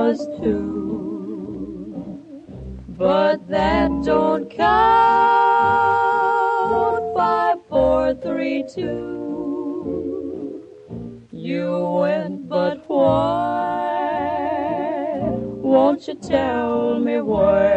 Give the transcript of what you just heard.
was two. But that don't count. 5, 4, 3, 2. You went, but why? Won't you tell me why?